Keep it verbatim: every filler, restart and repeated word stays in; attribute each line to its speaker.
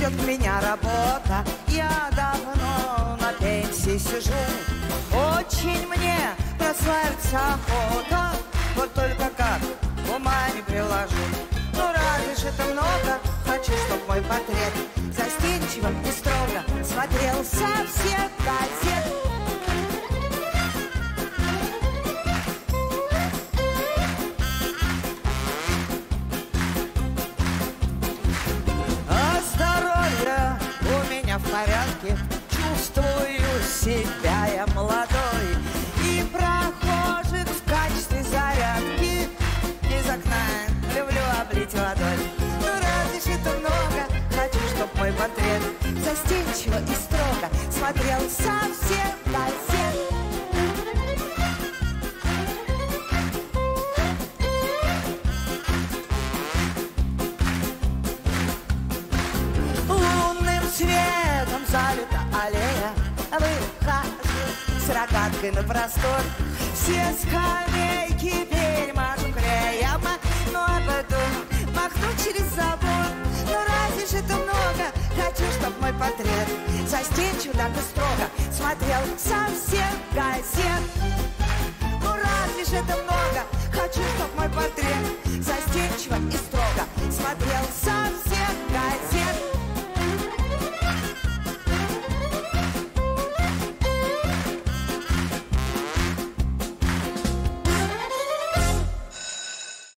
Speaker 1: ждет меня работа. Я давно на пенсии сижу. Очень мне прославиться охота. Вот только как, ума не приложу. Ну разве ж это много? Хочу, чтоб мой портрет застенчиво и строго смотрел со всех газет. А здоровье у меня в порядке. Чувствую себя я молодой. И прохожих в качестве зарядки из окна люблю облить водой. Ну разве ж это много? Хочу, чтоб мой портрет застенчиво и строго смотрел со всех газет. Лунным светом залита аллея. Выхожу с рогаткой на простор. Все скамейки перемажу клеем. Ну а потом махну через забор. Ну разве ж это много? Хочу, чтоб мой портрет застенчиво так и строго смотрел со всех газет. Ну разве ж это много? Хочу, чтоб мой портрет застенчиво и строго